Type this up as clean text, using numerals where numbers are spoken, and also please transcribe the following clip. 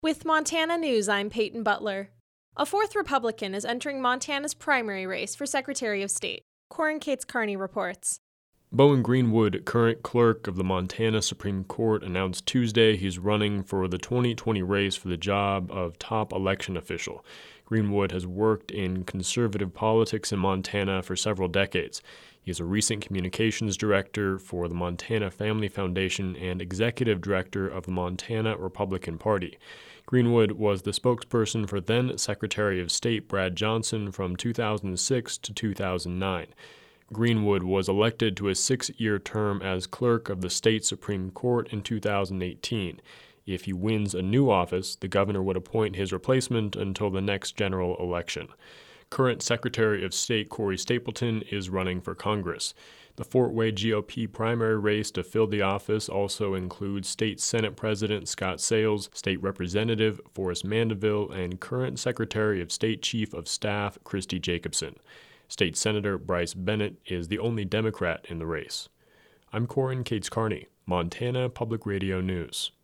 With Montana News, I'm Peyton Butler. A fourth Republican is entering Montana's primary race for Secretary of State. Corin Cates-Carney reports. Bowen Greenwood, current clerk of the Montana Supreme Court, announced Tuesday he's running for the 2020 race for the job of top election official. Greenwood has worked in conservative politics in Montana for several decades. He is a recent communications director for the Montana Family Foundation and executive director of the Montana Republican Party. Greenwood was the spokesperson for then Secretary of State Brad Johnson from 2006 to 2009. Greenwood was elected to a 6-year term as clerk of the state Supreme Court in 2018. If he wins a new office, the governor would appoint his replacement until the next general election. Current Secretary of State Corey Stapleton is running for Congress. The Fort Wayne GOP primary race to fill the office also includes State Senate President Scott Sayles, State Representative Forrest Mandeville, and current Secretary of State Chief of Staff Christy Jacobson. State Senator Bryce Bennett is the only Democrat in the race. I'm Corin Cates-Carney, Montana Public Radio News.